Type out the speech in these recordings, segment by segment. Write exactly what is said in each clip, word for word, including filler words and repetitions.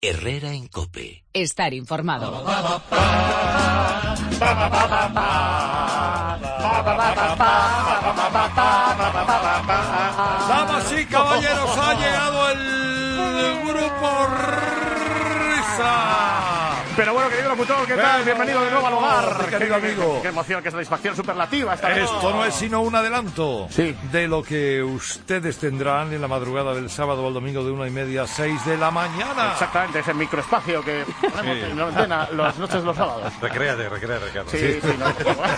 Herrera en COPE. Estar informado. Damas y caballeros, ha llegado el grupo Risa. Pero bueno, querido locutor, ¿qué tal? Bienvenido de nuevo al hogar, querido amigo. Qué emoción, qué satisfacción superlativa. Esta Esto no es sino un adelanto sí. de lo que ustedes tendrán en la madrugada del sábado al domingo de una y media a seis de la mañana. Exactamente, ese microespacio que ponemos sí. en la antena las noches de los sábados. Recréate, recréate, Ricardo. Sí, sí, sí no.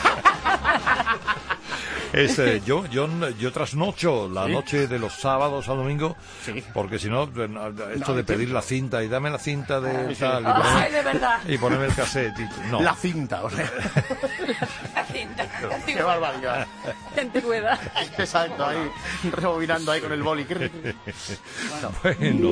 Es, eh, yo, yo, yo trasnocho la ¿Sí? noche de los sábados al domingo, sí. porque si no, esto no, de pedir la cinta y dame la cinta de sí. tal, y Ay, ponerme, de verdad. y ponerme el cassette. Y, no. La cinta, o sea. La cinta. Qué barbaridad. Qué antigüedad. Exacto, ahí, rebobinando ahí con el boli. Bueno,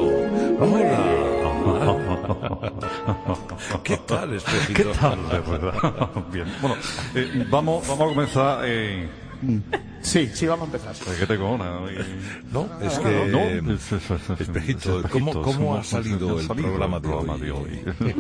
hola. ¿Qué tal, espejito? ¿Qué tal, de verdad? Bien, bueno, eh, vamos, vamos a comenzar... Eh... Sí, sí, vamos a empezar. Es que tengo una. Y... No, es que... No, espejito, ¿cómo, cómo ha salido el programa de hoy? De hoy?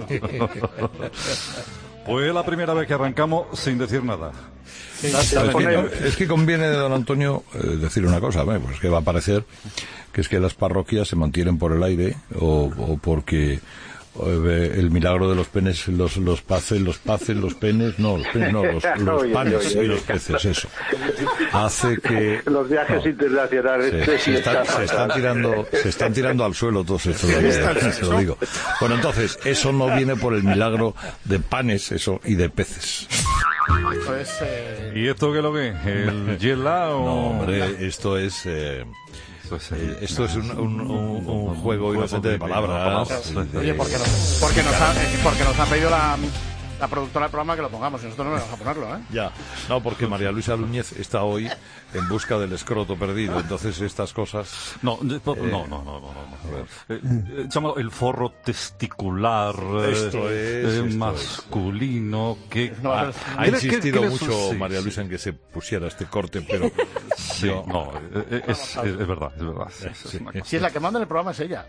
Pues la primera vez que arrancamos sin decir nada. Sí, es, que, es que conviene de don Antonio eh, decir una cosa, ¿eh? Pues que va a parecer que es que las parroquias se mantienen por el aire o, o porque... el milagro de los penes, los los paces, los paces, los penes, no, los penes no, los, los oye, panes oye, oye, y los peces, eso. Hace que... Los viajes no, internacionales. Se, se, está, se, están tirando, se están tirando al suelo todos estos, se lo digo. Bueno, entonces, eso no viene por el milagro de panes, eso, y de peces. Pues, eh... ¿Y esto qué es lo que es? ¿El gelado? No, hombre, esto es... Eh, Eh, esto es un, un, un, un juego inocente de palabras. Oye, porque nos, porque nos, ha, porque nos ha pedido la, la productora del programa que lo pongamos y nosotros no vamos a ponerlo, ¿eh? Ya, no, porque María Luisa Núñez está hoy en busca del escroto perdido, entonces estas cosas... No, no, no, no, no, no, no. Eh, eh, llámalo el forro testicular esto es, eh, esto masculino, es. que... No, ha, ha insistido ¿qué, qué mucho sí, María sí. Luisa en que se pusiera este corte, pero... Sí, yo... no, es, es, es verdad, es verdad. Sí, sí. Es si es la que manda en el programa es ella.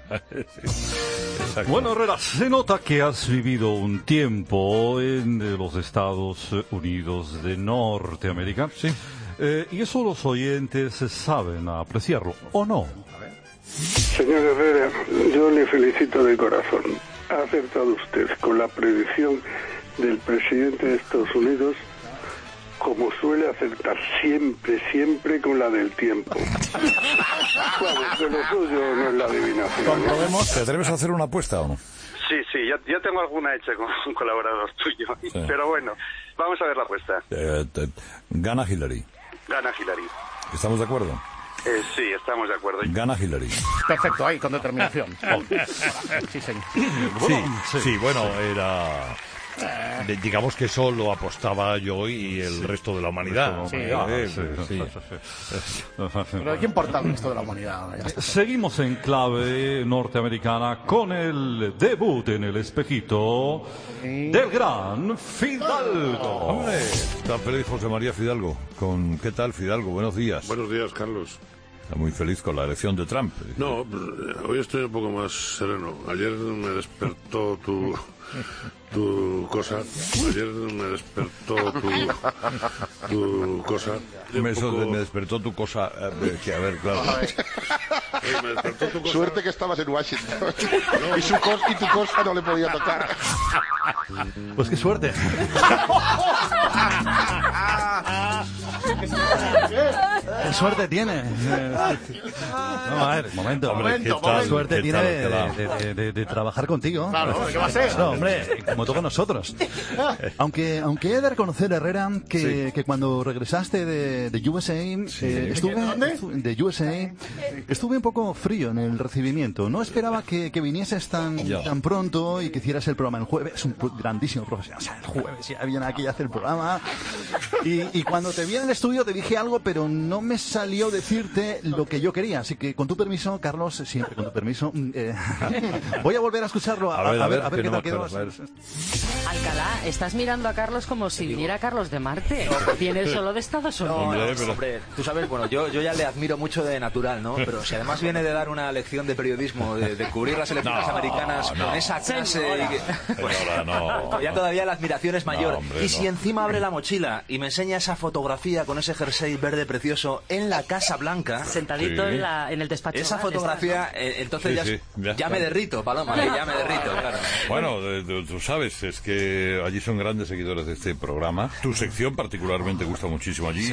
Sí. Bueno, Herrera, se nota que has vivido un tiempo en los Estados Unidos de Norteamérica. Sí. Eh, y eso los oyentes saben apreciarlo, ¿o no? Señor Herrera, yo le felicito de corazón. Ha acertado usted con la predicción del presidente de Estados Unidos, como suele acertar siempre, siempre con la del tiempo. Claro, que lo suyo no es la adivinación. ¿Comprobemos? ¿Te atreves a hacer una apuesta o no? Sí, sí, ya, ya tengo alguna hecha con un colaborador tuyo. Sí. Pero bueno, vamos a ver la apuesta. Eh, te, gana Hillary. Gana Hillary. ¿Estamos de acuerdo? Eh, sí, estamos de acuerdo. Gana Hillary. Perfecto, ahí, con determinación. Oh. Sí, señor. Sí, sí, sí, bueno, era... Eh, digamos que eso lo apostaba yo y el sí. resto de la humanidad. Sí, eh, sí, sí. sí. Pero ¿qué importa el resto de la humanidad? Seguimos en clave norteamericana con el debut en el espejito sí. del gran Fidalgo. Hombre, está feliz José María Fidalgo. Con ¿qué tal, Fidalgo? Buenos días. Buenos días, Carlos. Está muy feliz con la elección de Trump. No, hoy estoy un poco más sereno. Ayer me despertó tu... tu cosa. Ayer me despertó tu, tu cosa. Me, poco... me despertó tu cosa. Eh, que a ver, claro. Sí, me despertó tu cosa. Suerte que estabas en Washington. No. Y, su cos, y tu cosa no le podía tocar. Pues qué suerte. ¿Qué suerte tiene? No, a ver, momento. Hombre, momento, ¿qué tal, ¿qué suerte qué tiene tal, de, tal? de, de, de, de trabajar contigo? Claro, ¿qué va a ser? No, hombre, como todos nosotros. Aunque aunque he de reconocer, Herrera, que, sí. que cuando regresaste de, de U S A, sí. eh, estuve ¿Dónde? de U S A, estuve un poco frío en el recibimiento. No esperaba que, que vinieses tan, tan pronto y que hicieras el programa el jueves un grandísimo profesional. O sea, el jueves ya viene aquí a hacer el programa. Y, y cuando te vi en el estudio te dije algo, pero no me salió decirte lo que yo quería. Así que con tu permiso, Carlos, siempre con tu permiso, eh, voy a volver a escucharlo. A, a ver, a ver, a ver qué no tal quedó. Alcalá, estás mirando a Carlos como si viniera Carlos de Marte. Viene solo de Estados Unidos. No, Hombre, no, pero... hombre, tú sabes, bueno, yo, yo ya le admiro mucho de natural, ¿no? Pero si además viene de dar una lección de periodismo, de, de cubrir las elecciones no, americanas no. con esa clase... Y que, pues, Señora, no. ya todavía la admiración es mayor. No, hombre, y si no. encima abre la mochila y me enseña esa fotografía con ese jersey verde precioso en la Casa Blanca... Sentadito Sí. en, la, en el despacho. Esa fotografía, eh, entonces Sí, ya, sí, ya ya, está. me derrito, Paloma, eh, ya me derrito, claro. Bueno, de- de- tú sabes, es que allí son grandes seguidores de este programa. Tu sección particularmente gusta muchísimo allí.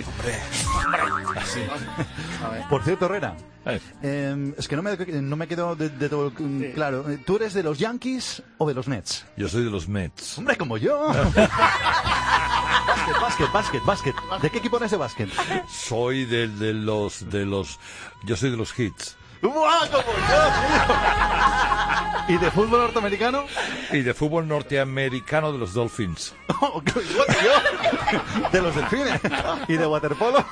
Por cierto, Herrera, Eh, eh, es que no me, no me quedó de, de todo mm, claro. ¿Tú eres de los Yankees o de los Nets? yo soy de los Mets. ¡Hombre, como yo! Básquet, básquet, básquet. ¿De qué equipo eres de básquet? Soy de, de los de los yo soy de los Hits. ¡Buah, como yo! ¿Y de fútbol norteamericano? Y de fútbol norteamericano de los Dolphins. Oh, igual que yo. De los delfines. ¿Y de waterpolo?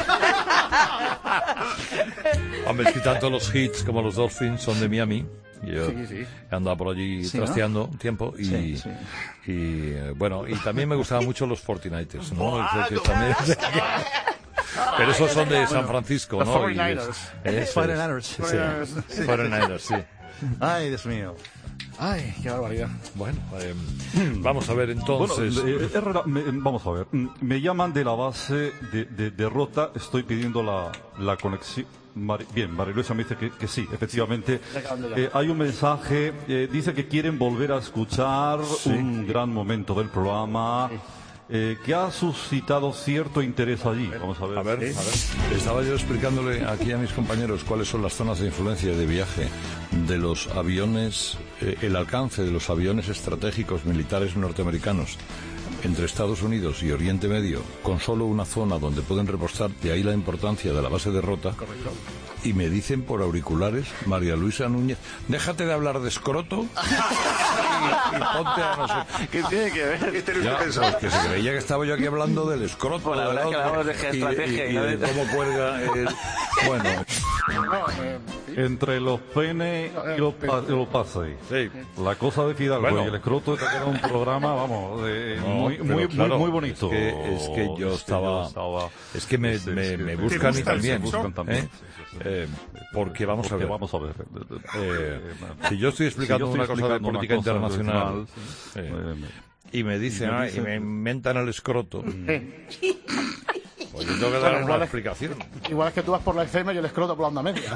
Hombre, es que tanto los Hits como los Dolphins son de Miami. Yo Sí, sí. he andado por allí Sí, ¿no? trasteando un tiempo y, Sí, sí. y eh, bueno, y también me gustaban mucho los forty-niners, ¿no? ¡Buah, Es que cómo también- Pero esos son de San Francisco, Los ¿no? Y forty-niners. es- eso es. forty-niners. Sí, forty-niners, sí. Ay, Dios mío. Ay, qué barbaridad. Bueno, eh, vamos a ver Bueno, entonces. eh, Herrera, me- vamos a ver. Mm, Me llaman de la base de, de, de Rota. Estoy pidiendo la, la conexión. Mari- Bien, Mariluisa me dice que, que sí, efectivamente. Eh, hay un mensaje, eh, dice que quieren volver a escuchar un gran momento del programa eh, que ha suscitado cierto interés allí. Vamos a ver. A ver, a ver. Estaba yo explicándole aquí a mis compañeros cuáles son las zonas de influencia de viaje de los aviones, eh, el alcance de los aviones estratégicos militares norteamericanos entre Estados Unidos y Oriente Medio, con solo una zona donde pueden repostar, de ahí la importancia de la base de Rota. Correcto. Y me dicen por auriculares, María Luisa Núñez, déjate de hablar de escroto y, y ponte a no sé. ¿Qué tiene que ver? ¿Qué tiene Ya, que pues que se creía que estaba yo aquí hablando del escroto. Pues la verdad ¿no? es que hablamos de Y- geoestrategia y, y y no de de- cómo cuelga el... Bueno, No, eh, Entre los pene y los, pa- y los pases. sí. La cosa de Fidalgo Bueno. y el escroto te queda un programa, vamos, eh, No, muy, pero muy, claro, muy, muy bonito. Es que, es que yo Es que estaba... yo estaba- Es que me, es- es me, que me te buscan y gusta el también. sexo? Buscan también, ¿eh? sí, sí, sí. Eh, porque vamos Porque a ver. vamos a ver. Eh, si yo estoy explicando Si yo una estoy cosa de explicando una política cosa internacional internacional, eh, eh, y me dicen, y me ah, y dicen- me inventan el escroto, sí. pues yo tengo que dar Bueno, una igual es- explicación. Igual es que tú vas por la F M y el escroto por la onda media.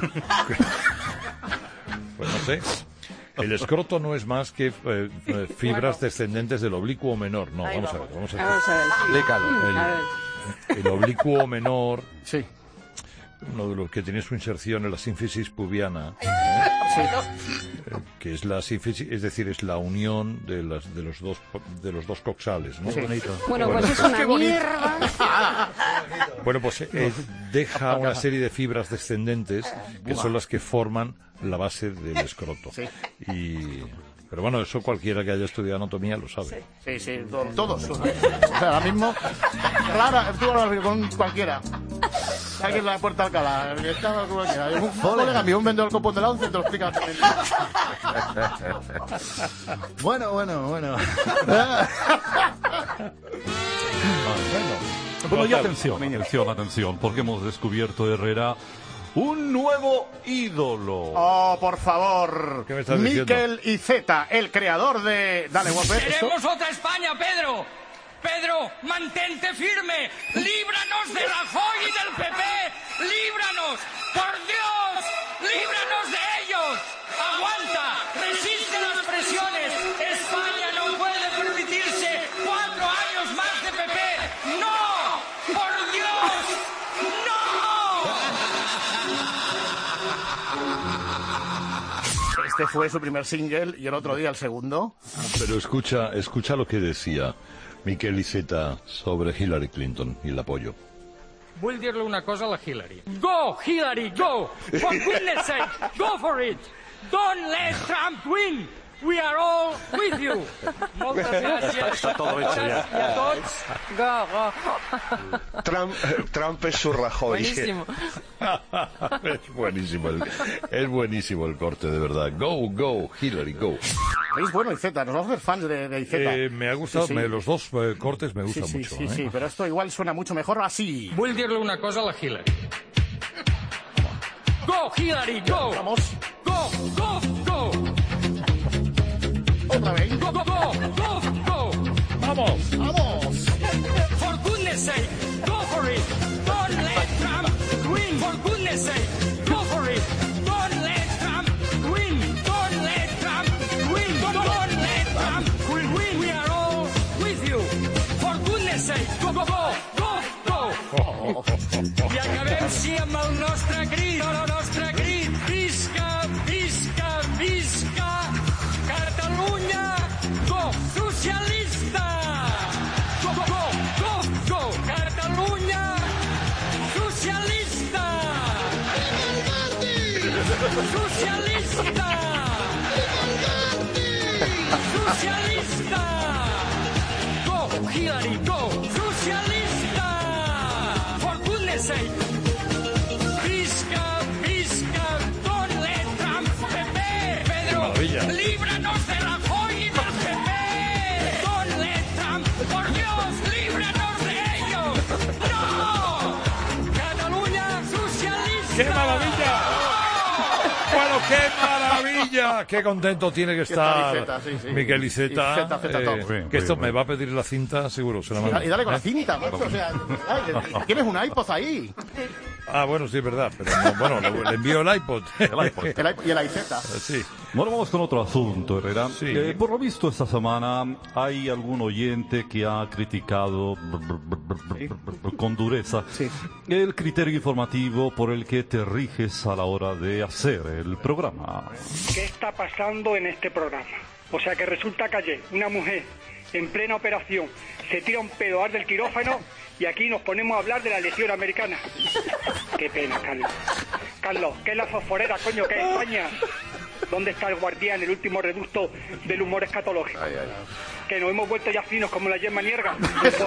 Pues no sé. El escroto no es más que eh, eh, fibras descendentes del oblicuo menor. No, Ahí vamos a ver, vamos. vamos a ver. Vamos a ver, sí. Explícalo. A ver. El, el oblicuo menor, Sí. uno de los que tiene su inserción en la sínfisis pubiana, ¿eh? Eh, que es la sínfisis, es decir, es la unión de las de los dos de los dos coxales, ¿no? Bueno, pues es una mierda. Bueno, pues eh, deja una serie de fibras descendentes que son las que forman la base del escroto. Y pero bueno, eso cualquiera que haya estudiado anatomía lo sabe. Sí, sí, to- todos. O sea, ahora mismo, Clara, tú hablas con cualquiera. Alguien en la puerta de Alcalá, que está con cualquiera. Un colega mío, un vendedor copón de la once, te lo explica. Bueno, bueno, bueno. Bueno, y atención, atención, atención, porque hemos descubierto, Herrera, un nuevo ídolo. Oh, por favor. ¿Qué me estás diciendo? Miquel Iceta, el creador de... Dale, guapo. ¿esto? ¡Queremos otra España, Pedro! Pedro, mantente firme. ¡Líbranos de Rajoy y del P P! ¡Líbranos! ¡Por Dios! ¡Líbranos de ellos! ¡Aguanta! ¡Resiste las presiones! ¡España no puede permitirse cuatro años más de P P! ¡No! ¡Por Dios! ¡No! Este fue su primer single y el otro día el segundo. Pero escucha, escucha lo que decía Miquel Iceta sobre Hillary Clinton y el apoyo. Vull dir-li una cosa a la Hillary. Go, Hillary, go! For goodness sake, go for it! Don't let Trump win! we are all with you. Moltes gràcies. Está todo hecho ya. I a tots. Go, go. Trump, Trump es su Rajoy. Buenísimo. Es buenísimo, el, es buenísimo el corte, de verdad. Go, go, Hillary, go. ¿Veis? Bueno, Iceta, nos vamos a hacer fans de, de Iceta. Eh, me ha gustado, Sí, sí. me- los dos eh, cortes me gustan Sí, sí, mucho. sí, ¿eh? sí, pero esto igual suena mucho mejor así. Vull dir-li una cosa a la Hillary. Go, Hillary, go! Vamos. Go, go, go! Otra vez. Go, go, go, go, go! ¡Vamos! ¡Vamos! For goodness sake, go for it! Don't let Trump win! For goodness sake, go for it! Don't let Trump win! Don't let Trump win! Don't let Trump win! We are all with you! For goodness sake, go, go, go! Go, go! I acabem, sí, amb el nostre crit, el nostre crit. Visca, visca, visca, Catalunya! Go, socialista! Go, go, go, go, go, Catalunya! Socialista! Socialista! Socialista! Go, Hillary, go! Socialista! For goodness sake! Visca, visca, don't let Trump, Pepe! Pedro, maravilla. líbranos de Rajoy y del Pepe! Don't let Trump, por Dios, líbranos de ellos! ¡No! Cataluña socialista. ¡Qué maravilla! Bueno, qué maravilla, qué contento tiene que estar Iceta, sí, sí. Miguel Iceta, Iceta, Zeta, eh, top. que esto Sí, me sí. va a pedir la cinta, seguro, se la manda. Y dale con la ¿Eh? cinta, macho, o sea, ay, tienes un iPod ahí. Ah, bueno, sí, es verdad, pero no, bueno, le, le envío el iPod. El iPod. El iPod y el Iceta. Sí. Bueno, vamos con otro asunto, Herrera. Sí. Eh, por lo visto, esta semana hay algún oyente que ha criticado con dureza Sí. el criterio informativo por el que te riges a la hora de hacer el programa. ¿Qué está pasando en este programa? O sea que resulta que ayer una mujer en plena operación se tira un pedo del quirófano y aquí nos ponemos a hablar de la legión americana. Qué pena, Carlos. Carlos, ¿qué es la fosforera, coño? ¿Qué es España? ¿Dónde está el guardián, el último reducto del humor escatológico? Que nos hemos vuelto ya finos como la yema nierga.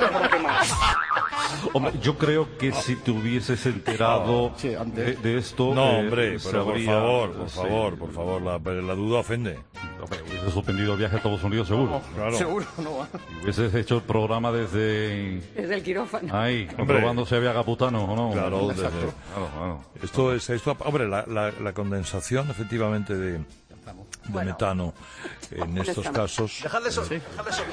Hombre, yo creo que si te hubieses enterado Sí, antes. de, de esto... No, eh, hombre, pero por sabría- favor, por sí. favor, por favor, la, la duda ofende. Hombre, hubieses suspendido el viaje a Estados Unidos, seguro. Claro. Seguro, no va. Y hubieses hecho el programa desde... Desde el quirófano. Ahí, comprobando si había caputano o no. Claro, desde- Claro, claro. Esto es, esto, hombre, la, la, la condensación efectivamente de, de metano en estos estamos. casos. Dejadle eso. Dejadle eso.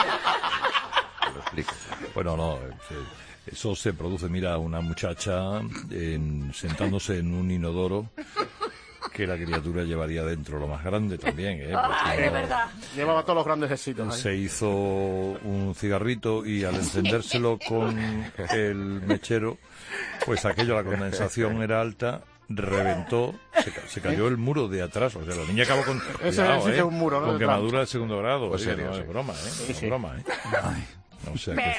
Lo explico. Bueno, no, eh, eso se produce, mira, una muchacha en- sentándose en un inodoro que la criatura llevaría dentro, lo más grande también, ¿eh? Porque de no- verdad. Llevaba todos los grandes éxitos. ahí. se hizo un cigarrito y al encendérselo con el mechero, pues aquello, la condensación era alta, reventó, se, ca- se cayó el muro de atrás, o sea, la niña acabó con, Ese cuidado, sí que ¿eh? es un muro, ¿no? con De quemadura de segundo grado, Pues oye, serio, no sí. es broma, ¿eh? No es sí. broma, ¿eh? O sea que-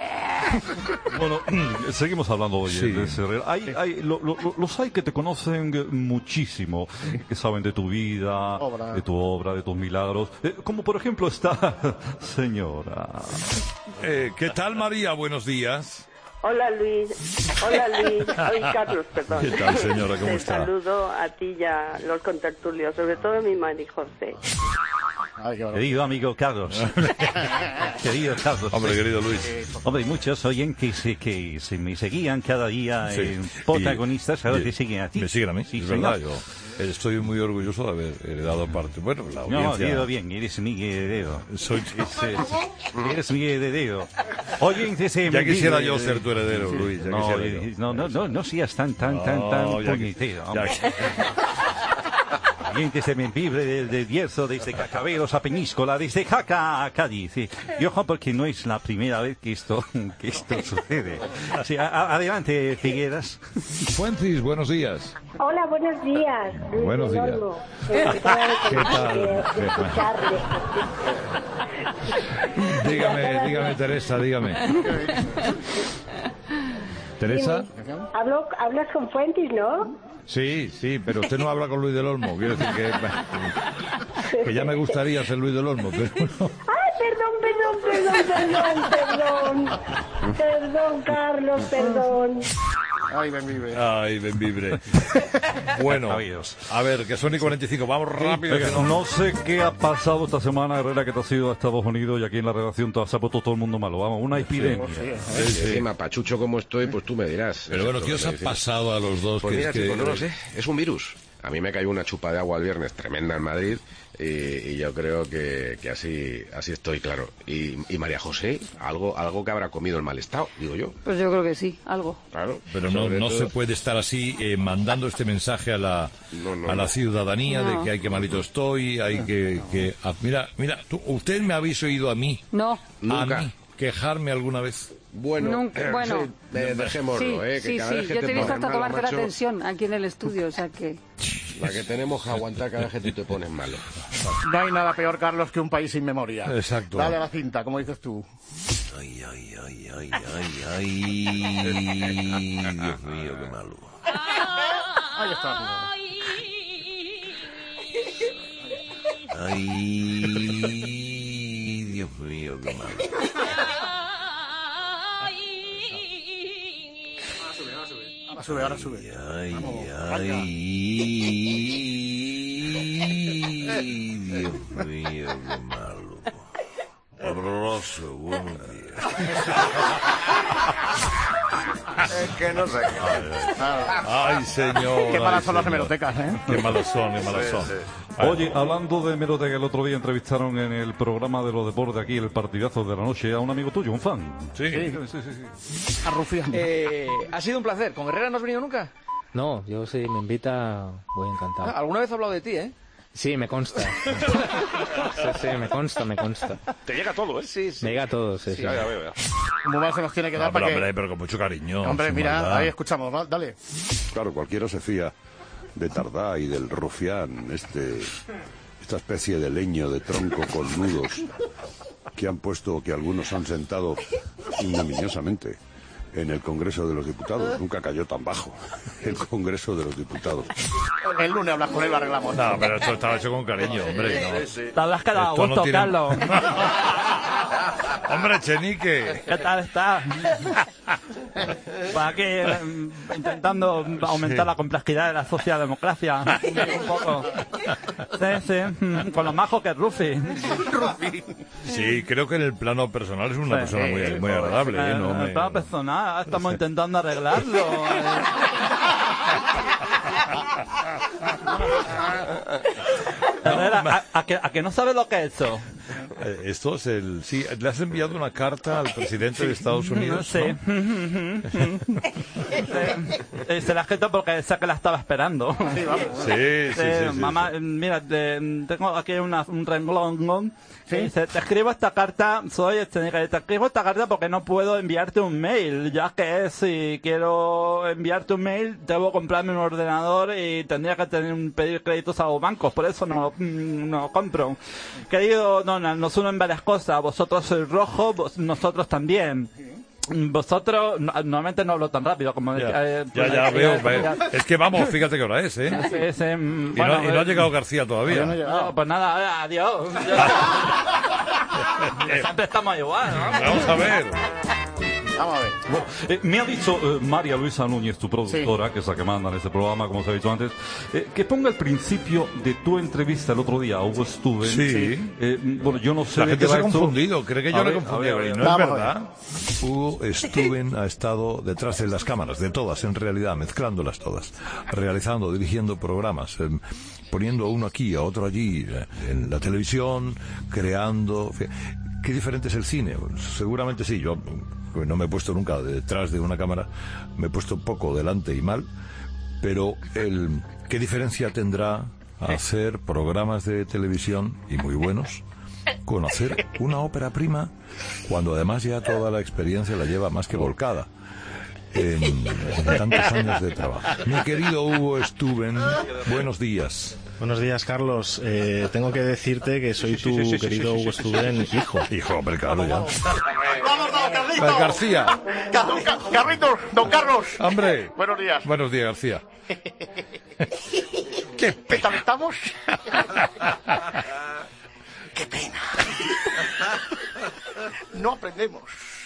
Bueno, seguimos hablando hoy Sí. de Herrera. Hay, hay, lo- lo- lo- los hay que te conocen muchísimo, que saben de tu vida, Obra. de tu obra, de tus milagros. Eh, como por ejemplo esta señora. Eh, ¿Qué tal, María? Buenos días. Hola Luis, hola Luis, soy Carlos, perdón. ¿Qué tal, señora? ¿Cómo Te está? saludo a ti y a los contertulios, sobre todo a mi Mari José. Ay, qué barbaridad. Querido amigo Carlos. Querido Carlos. Hombre, querido Luis. Hombre, muchos oyentes que, que se me seguían cada día Sí. en protagonistas, ahora Y- te siguen a ti. Me siguen a mí, Sí, es señor. verdad. Yo estoy muy orgulloso de haber heredado parte. Bueno, la No, audiencia. digo bien, eres mi heredero. Soy- Es, eh, eres mi heredero. Oyentes de Ya mi quisiera vida, yo eh, ser tu heredero, sí. Luis, ya no, quisiera eh, yo. no, no, no, no seas tan, tan, tan, tan No, ya que- puñetero. ya hombre. que- Oyentes de Membrive, del de Bierzo, desde Cacabelos a Peñíscola, desde Jaca a Cádiz. Sí. Y ojo, porque no es la primera vez que esto, que esto sucede. Sí, a- a- adelante, Figueras. Fuentes, buenos días. Hola, buenos días. Luis Buenos días. Manolo. Encantada de ¿Qué tal? de- de escucharle. Dígame, dígame, Teresa, dígame. ¿Teresa? Hablo, hablas con Fuentes, ¿no? Sí, sí, pero usted no habla con Luis del Olmo. Quiero decir que, que ya me gustaría ser Luis del Olmo, pero no. Ay, perdón, perdón, perdón, perdón, perdón. Perdón, Carlos, perdón. Ay, Benvibre. Ay, Benvibre. Bueno, a ver, que son y cuarenta y cinco. Vamos rápido. Oiga, que no... no sé qué ha pasado esta semana, Herrera, que te has ido a Estados Unidos y aquí en la redacción te has puesto todo el mundo malo. Vamos, una epidemia. Sí, sí, sí. Sí, encima, pachucho como estoy, pues tú me dirás. Pero bueno, ¿qué os ha pasado a los dos? Pues que mira, es que... chico, no lo sé. Es un virus. A mí me cayó una chupa de agua el viernes tremenda en Madrid y, y yo creo que, que así así estoy, claro. Y, y María José, algo algo que habrá comido el mal estado, digo yo. Pues yo creo que sí, algo. Claro. Pero no, no todo... se puede estar así eh, mandando este mensaje a la no, no, a la no. ciudadanía No. de que hay que malito estoy, hay que... que ah, mira, mira, tú, ¿usted me habéis oído a mí? No. Nunca. ¿A mí quejarme alguna vez? Bueno, Nunca, bueno. sí, eh, dejémoslo, sí, eh, que sí, cada sí. vez que Yo te te he visto pones hasta malo, tomarte la macho, atención aquí en el estudio, o sea que... la que tenemos que aguantar cada vez que tú te pones malo. No hay nada peor, Carlos, que un país sin memoria. Exacto. Dale a la cinta, como dices tú. Ay, ay, ay, ay, ay, ay. Dios mío, qué malo. Ahí está. Ay, Dios mío, qué malo. Ahora sube, ahora sube. Ay, ay, Dios mío, qué malo. Horroroso, buenos días. Es que no sé qué. Ay, señor. Qué malas ay, son las señor. hemerotecas, ¿eh? Qué malos son, qué malos Sí, son. sí. Oye, hablando de hemeroteca, el otro día entrevistaron en el programa de los deportes aquí, el partidazo de la noche, a un amigo tuyo, un fan. Sí. Sí, sí, sí. A Rufián. Eh, ha sido un placer. ¿Con Herrera no has venido nunca? No, yo si me invita, voy encantado. Ah, alguna vez he hablado de ti, ¿eh? Sí, me consta. Sí, sí, me consta, me consta. Te llega todo, ¿eh? Sí, sí. Me llega todo, sí, sí. Ya, ya veo, ya. Como más se nos tiene que dar No, pero, para que... hombre, pero con mucho cariño. Hombre, sin mira, maldad. ahí escuchamos, ¿va? Dale. Claro, cualquiera se fía de Tardá y del rufián, este, esta especie de leño de tronco con nudos que han puesto, que algunos han sentado ignominiosamente en el Congreso de los Diputados. Nunca cayó tan bajo el Congreso de los Diputados. El lunes hablas con él, lo arreglamos. No, pero esto estaba hecho con cariño, hombre. No. Te habrás quedado a Esto no gusto, tiene- Carlos. Hombre, Chenique. ¿Qué tal estás? Pues aquí eh, intentando aumentar Sí. la complejidad de la socialdemocracia. Un poco. Sí, sí. Con lo majo que es Rufi. Sí, creo que en el plano personal es una Sí. persona muy, muy agradable. ¿eh? No En me- el plano personal, estamos intentando arreglarlo. Herrera, ¿a, a que, ¿a que no sabes lo que es eso? Eh, Esto es el... Sí, le has enviado una carta al presidente de Estados Unidos, Sí. ¿no? Eh, Se la he escrito porque sé que la estaba esperando. Sí, sí, sí, Eh, sí, mamá, eh, mira, te- tengo aquí una- un renglón. que dice, te escribo esta carta, soy este, te escribo esta carta porque no puedo enviarte un mail, ya que si quiero enviarte un mail, debo comprarme un ordenador y tendría que tener un pedir créditos a los bancos, por eso no, mm, no compro. Querido Donald, nos unen varias cosas, vosotros sois rojo, vos- nosotros también. Vosotros, no- normalmente no hablo tan rápido como... Ya, eh, ya, pues, ya eh, veo. eh, veo. ya- Es que vamos, fíjate qué hora es, ¿eh? Sí, sí, mm, Y, no, bueno, y no ha eh, llegado García todavía. No, pues nada, adiós. Siempre estamos igual, ¿no? Vamos a ver. Vamos a ver. Bueno, eh, me ha dicho eh, María Luisa Núñez, tu productora, que es la que manda en este programa, como os he dicho antes, eh, que ponga el principio de tu entrevista el otro día a Hugo Stuben. Sí. Eh, bueno, yo no sé La de gente qué se ha va esto. confundido, cree que A yo le he ver, confundido. a ver, Y a no ver. es Vamos a verdad. Hugo Stuben ha estado detrás de las cámaras, de todas en realidad, mezclándolas todas, realizando, dirigiendo programas, eh, poniendo uno aquí, a otro allí, eh, en la televisión, creando... fe- ¿Qué diferente es el cine? Seguramente sí, yo eh, no me he puesto nunca detrás de una cámara, me he puesto poco delante y mal, pero el, ¿qué diferencia tendrá hacer programas de televisión, y muy buenos, con hacer una ópera prima, cuando además ya toda la experiencia la lleva más que volcada en, en tantos años de trabajo? Mi querido Hugo Stuben, buenos días. Buenos días, Carlos. Eh, tengo que decirte que soy tu sí, sí, sí, querido sí, sí, Hugo sí, Stuben, sí. hijo. Hijo, hombre, claro, ya. ¡Vamos, vamos, Carlitos! Pues García. Ca- Ca- Carlitos, don Carlos. Hombre. Buenos días. Buenos días, García. ¡Qué ¿Qué tal estamos? ¡Qué pena! No aprendemos.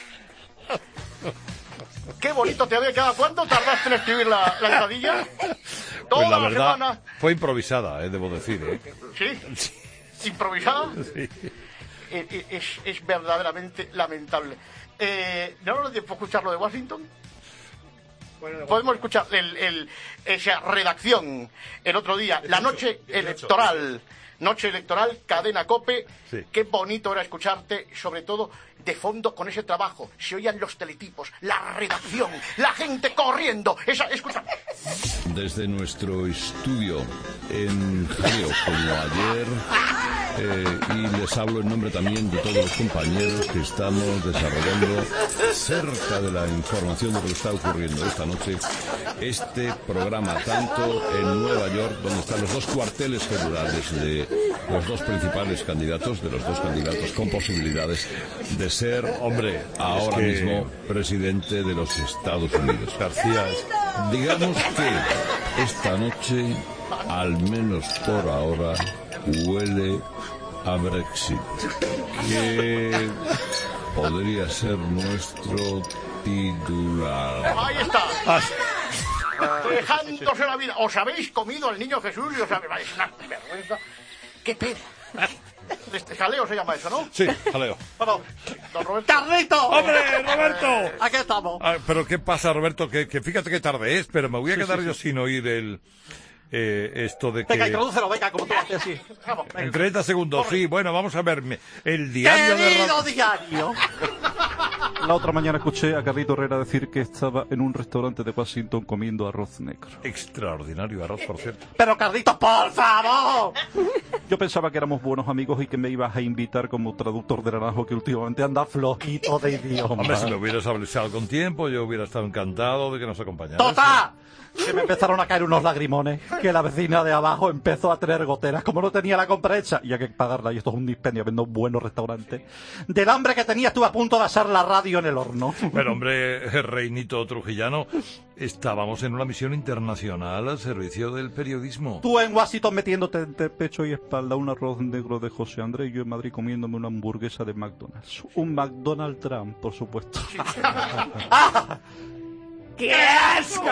¡Qué bonito te había quedado! ¿Cuánto tardaste en escribir la, la entradilla? Toda Pues la la verdad, semana. fue improvisada, eh, debo decir. ¿eh? ¿Sí? ¿Improvisada? Sí. Eh, eh, Es, es verdaderamente lamentable. Eh, ¿No nos da tiempo a escuchar lo de Washington? Podemos escuchar el, el, esa redacción el otro día, la noche electoral. Noche electoral, cadena COPE. Sí. Qué bonito era escucharte, sobre todo de fondo con ese trabajo. Se oían los teletipos, la redacción, la gente corriendo. Esa, escucha. Desde nuestro estudio en Jaleo, como ayer, eh, y les hablo en nombre también de todos los compañeros que estamos desarrollando cerca de la información de lo que está ocurriendo esta noche, este programa, tanto en Nueva York, donde están los dos cuarteles generales de los dos principales candidatos, de los dos candidatos con posibilidades de ser, hombre, ahora que... mismo presidente de los Estados Unidos. García, digamos que esta noche, al menos por ahora, huele a Brexit, que podría ser nuestro titular. Ahí está. Dejándose la vida. Os habéis comido al niño Jesús y os habéis... Es una vergüenza. ¡Qué pena! Este jaleo se llama eso, ¿no? Sí, jaleo. Bueno, don Roberto. ¡Carlito! ¡Hombre, Roberto! Aquí estamos. Ah, pero ¿qué pasa, Roberto? Que, que fíjate qué tarde es, pero me voy a Sí, quedar sí, yo sí. sin oír el eh, esto de que... Venga, introdúcelo, venga, como tú haces así. Vamos, venga. En treinta segundos, sí. Bueno, vamos a ver. me- El diario de... ¡Querido Ra- diario! La otra mañana escuché a Carlito Herrera decir que estaba en un restaurante de Washington comiendo arroz negro. Extraordinario arroz, por cierto. Pero Carlitos, por favor. Yo pensaba que éramos buenos amigos y que me ibas a invitar como traductor de Naranjo, que últimamente anda flojito de idioma. Hombre, si me hubieras avisado con tiempo, yo hubiera estado encantado de que nos acompañaras. ¡Tota! Que me empezaron a caer unos lagrimones, que la vecina de abajo empezó a tener goteras, como no tenía la compra hecha, y hay que pagarla, y esto es un dispendio, viendo buenos restaurantes. Del hambre que tenía estuve a punto de asar la radio en el horno. Pero hombre, Reinito Trujillano, estábamos en una misión internacional al servicio del periodismo. Tú en Washington metiéndote entre pecho y espalda un arroz negro de José Andrés y yo en Madrid comiéndome una hamburguesa de McDonald's. Un McDonald Trump, por supuesto. ¡Ah! ¡Qué asco!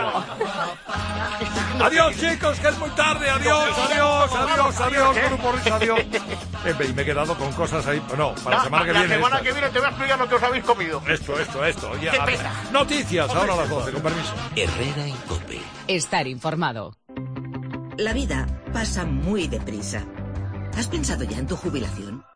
Adiós, chicos, que es muy tarde. Adiós, adiós, adiós, adiós, grupo Risa, adiós. Eh, y me he quedado con cosas ahí. No, para la semana que la viene. semana esta. que viene te voy a explicar lo que os habéis comido. Esto, esto, esto. Ya, ¡Qué a ver. pena! Noticias, ahora a las doce, con permiso. Herrera en COPE. Estar informado. La vida pasa muy deprisa. ¿Has pensado ya en tu jubilación?